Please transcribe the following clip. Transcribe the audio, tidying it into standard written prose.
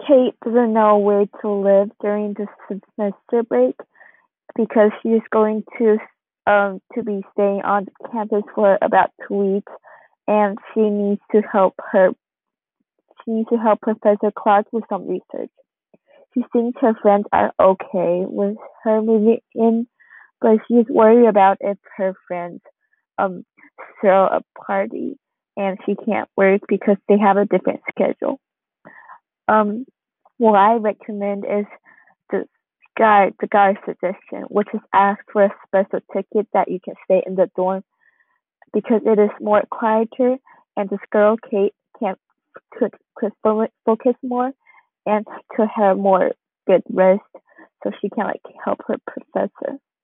Kate doesn't know where to live during the semester break because she's going to be staying on campus for about 2 weeks, and she needs to help Professor Clark with some research. She thinks her friends are okay with her moving in, but she's worried about if her friends um throw a party and she can't work because they have a different schedule. Um, what I recommend is the the guy suggestion, which is ask for a special ticket that you can stay in the dorm because it is more quieter and this girl Kate can could focus more and could have more good rest so she can like help her professor.